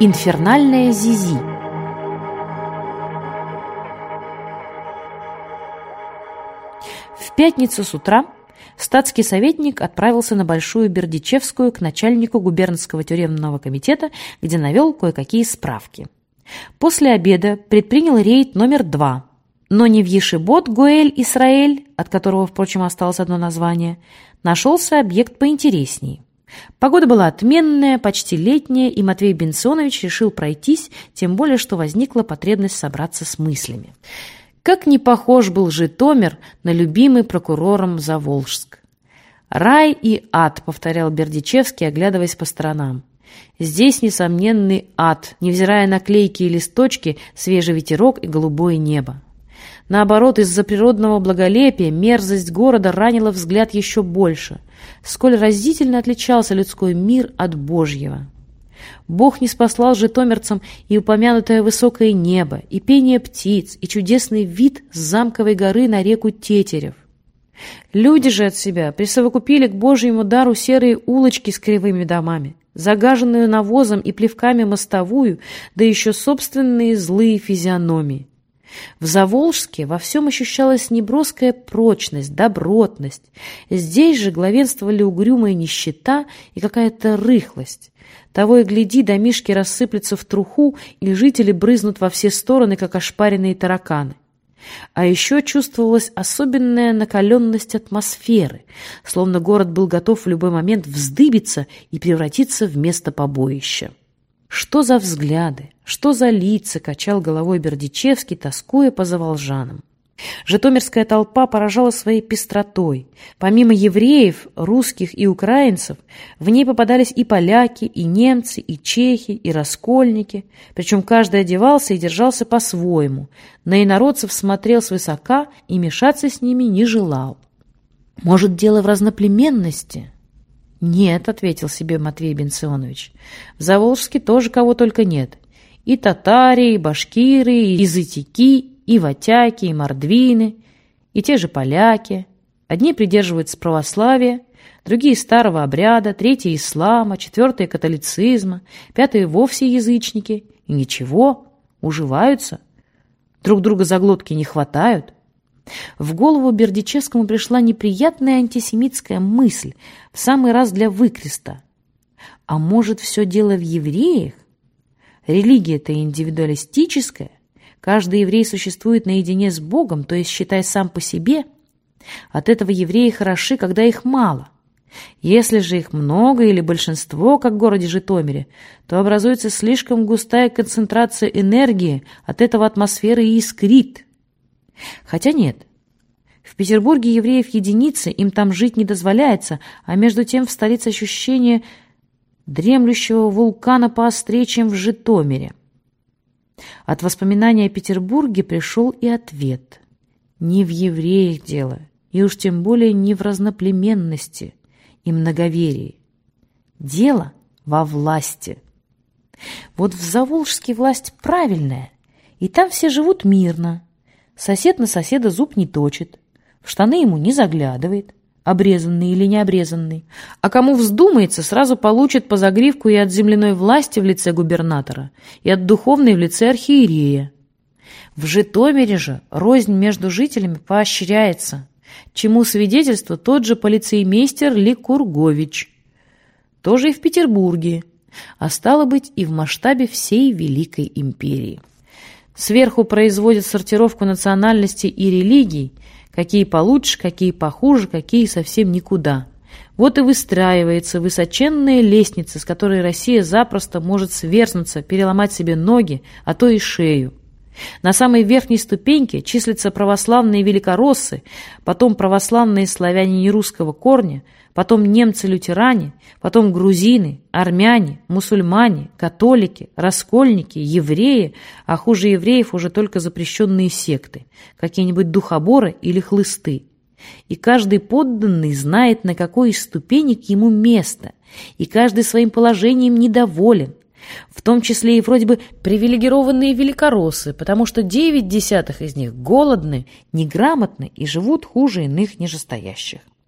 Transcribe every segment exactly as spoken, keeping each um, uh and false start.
Инфернальная Зизи. В пятницу с утра статский советник отправился на Большую Бердичевскую к начальнику губернского тюремного комитета, где навел кое-какие справки. После обеда предпринял рейд номер два, но не в Ешибот Гоэль-Исраэль, от которого, впрочем, осталось одно название, нашелся объект поинтереснее. Погода была отменная, почти летняя, и Матвей Бенционович решил пройтись, тем более, что возникла потребность собраться с мыслями. Как не похож был Житомир на любимый прокурором Заволжск. «Рай и ад», — повторял Бердичевский, оглядываясь по сторонам. «Здесь несомненный ад, невзирая на клейкие листочки, свежий ветерок и голубое небо». Наоборот, из-за природного благолепия мерзость города ранила взгляд еще больше. Сколь разительно отличался людской мир от Божьего. Бог не спаслал житомирцам и упомянутое высокое небо, и пение птиц, и чудесный вид с замковой горы на реку Тетерев. Люди же от себя присовокупили к Божьему дару серые улочки с кривыми домами, загаженную навозом и плевками мостовую, да еще собственные злые физиономии. В Заволжске во всем ощущалась неброская прочность, добротность. Здесь же главенствовали угрюмая нищета и какая-то рыхлость. Того и гляди, домишки рассыплются в труху, и жители брызнут во все стороны, как ошпаренные тараканы. А еще чувствовалась особенная накаленность атмосферы, словно город был готов в любой момент вздыбиться и превратиться в место побоища. Что за взгляды, что за лица, качал головой Бердичевский, тоскуя по заволжанам. Житомирская толпа поражала своей пестротой. Помимо евреев, русских и украинцев, в ней попадались и поляки, и немцы, и чехи, и раскольники. Причем каждый одевался и держался по-своему. На инородцев смотрел свысока и мешаться с ними не желал. Может, дело в разноплеменности? «Нет», — ответил себе Матвей Бенционович, — «в Заволжске тоже кого только нет. И татари, и башкиры, и зытяки, и ватяки, и мордвины, и те же поляки. Одни придерживаются православия, другие старого обряда, третьи ислама, четвертые католицизма, пятые вовсе язычники. И ничего, уживаются, друг друга за глотки не хватают». В голову Бердичевскому пришла неприятная антисемитская мысль, в самый раз для выкреста. А может, все дело в евреях? Религия-то индивидуалистическая. Каждый еврей существует наедине с Богом, то есть, считай, сам по себе. От этого евреи хороши, когда их мало. Если же их много или большинство, как в городе Житомире, то образуется слишком густая концентрация энергии, от этого атмосфера и искрит. Хотя нет, в Петербурге евреев единицы, им там жить не дозволяется, а между тем в столице ощущение дремлющего вулкана поострее, чем в Житомире. От воспоминания о Петербурге пришел и ответ. Не в евреях дело, и уж тем более не в разноплеменности и многоверии. Дело во власти. Вот в Заволжске власть правильная, и там все живут мирно. Сосед на соседа зуб не точит, в штаны ему не заглядывает, обрезанный или не обрезанный, а кому вздумается, сразу получит по загривку и от земляной власти в лице губернатора, и от духовной в лице архиерея. В Житомире же рознь между жителями поощряется, чему свидетельство тот же полицеймейстер Ликургович. Тоже и в Петербурге, а стало быть и в масштабе всей Великой империи. Сверху производят сортировку национальностей и религий, какие получше, какие похуже, какие совсем никуда. Вот и выстраивается высоченная лестница, с которой Россия запросто может сверзнуться, переломать себе ноги, а то и шею. На самой верхней ступеньке числятся православные великороссы, потом православные славяне нерусского корня, потом немцы-лютеране, потом грузины, армяне, мусульмане, католики, раскольники, евреи, а хуже евреев уже только запрещенные секты, какие-нибудь духоборы или хлысты. И каждый подданный знает, на какой из ступенек ему место, и каждый своим положением недоволен, в том числе и вроде бы привилегированные великороссы, потому что девять десятых из них голодны, неграмотны и живут хуже иных нижестоящих.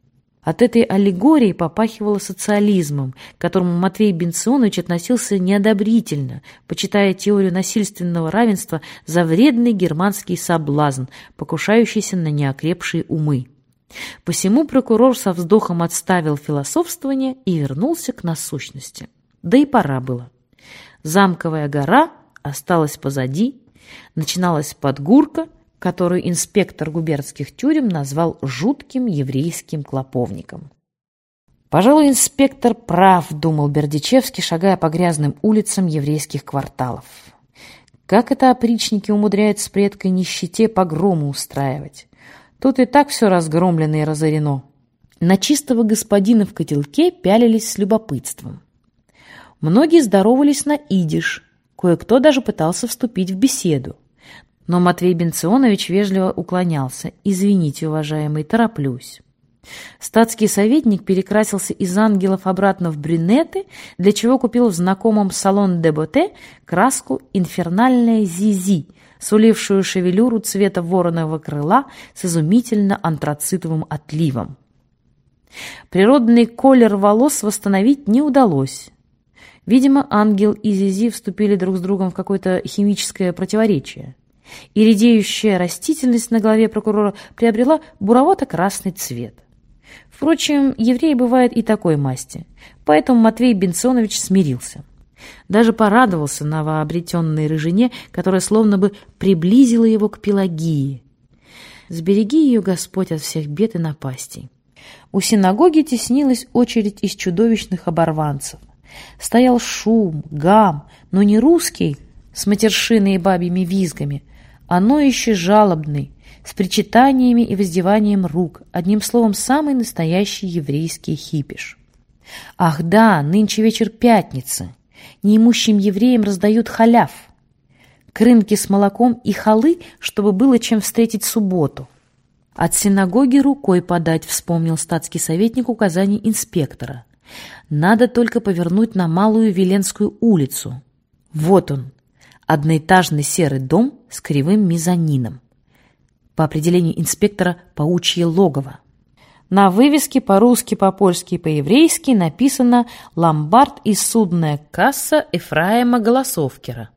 От этой аллегории попахивало социализмом, к которому Матвей Бенционович относился неодобрительно, почитая теорию насильственного равенства за вредный германский соблазн, покушающийся на неокрепшие умы. Посему прокурор со вздохом отставил философствование и вернулся к насущности. Да и пора было. Замковая гора осталась позади, начиналась Подгурка, которую инспектор губернских тюрем назвал жутким еврейским клоповником. «Пожалуй, инспектор прав», — думал Бердичевский, шагая по грязным улицам еврейских кварталов. «Как это опричники умудряются при этой нищете погромы устраивать? Тут и так все разгромлено и разорено». На чистого господина в котелке пялились с любопытством. Многие здоровались на идиш, кое-кто даже пытался вступить в беседу. Но Матвей Бенционович вежливо уклонялся. «Извините, уважаемый, тороплюсь». Статский советник перекрасился из ангелов обратно в брюнеты, для чего купил в знакомом салон де Боте краску «Инфернальная Зизи», сулившую шевелюру цвета вороного крыла с изумительно антрацитовым отливом. Природный колер волос восстановить не удалось. Видимо, ангел и Зизи вступили друг с другом в какое-то химическое противоречие, и редеющая растительность на голове прокурора приобрела буровато-красный цвет. Впрочем, еврей бывает и такой масти, поэтому Матвей Бенционович смирился. Даже порадовался новообретенной рыжине, которая словно бы приблизила его к Пелагии. Сбереги ее, Господь, от всех бед и напастей. У синагоги теснилась очередь из чудовищных оборванцев. Стоял шум, гам, но не русский, с матершиной и бабьими визгами, а ноющий жалобный, с причитаниями и воздеванием рук, одним словом, самый настоящий еврейский хипиш. Ах да, нынче вечер пятницы, неимущим евреям раздают халяв, крынки с молоком и халы, чтобы было чем встретить субботу. От синагоги рукой подать, вспомнил статский советник указаний инспектора. Надо только повернуть на Малую Веленскую улицу. Вот он, одноэтажный серый дом с кривым мезонином. По определению инспектора «Паучье логово». На вывеске по-русски, по-польски и по-еврейски написано «Ломбард и судная касса Ефраима Голосовкера».